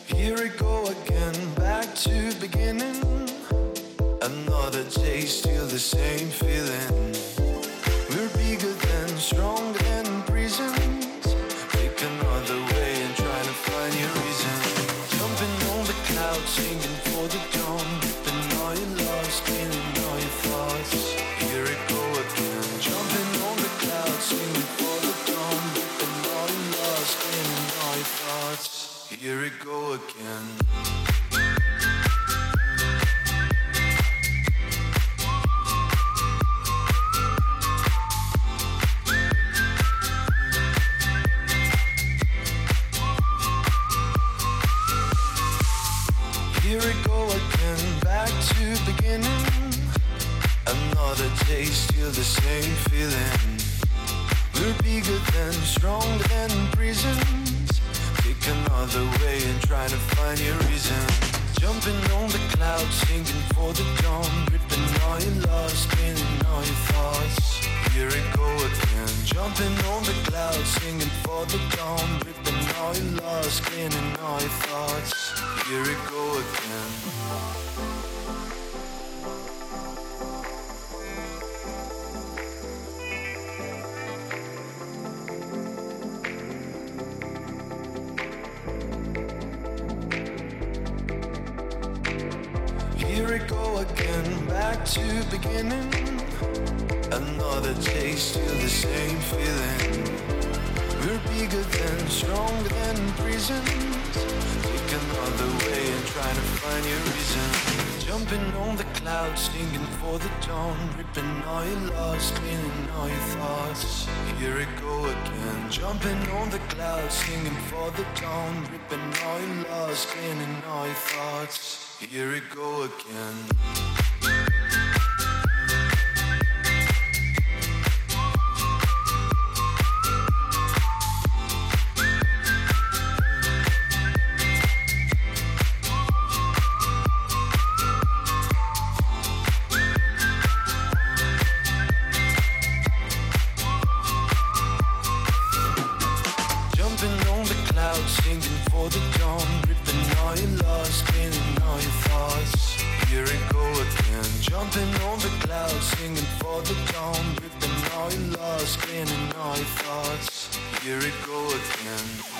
Here we go again, back to beginning. Another day, still the same feeling. We're bigger than, stronger than prisons. Take another way and try to find your reason. Jumping on the clouds, singing for the dawn. Ripping all your lost, spinning all your thoughts. Here we go again. Jumping on the clouds, singing for the dawn. Ripping all your lost, spinning all your thoughts. Here we go again. Here we go again, back to beginning. Another day, still the same feeling. We're bigger than, stronger than prisons. Take another way and try to find your reason. Jumping on the clouds, singing for the dawn. Ripping all your lost, spinning all your thoughts. Here we go again. Jumping on the clouds, singing for the dawn. Ripping all your lost, spinning all your thoughts. Here we go again. Here we go again, back to beginning. Another day, still the same feeling. We're bigger than, stronger than prisons. Take another way and try to find your reason. Jumping on the clouds, singing for the dawn. Ripping all your lost, spinning all your thoughts. Here we go again. Jumping on the clouds, singing for the dawn. Ripping all your lost, spinning all your thoughts. Here we go again. Singing for the dawn, ripping all your lost, spinning all your thoughts. Here we go again, jumping on the clouds, singing for the dawn, ripping all your lost, spinning all your thoughts. Here we go again.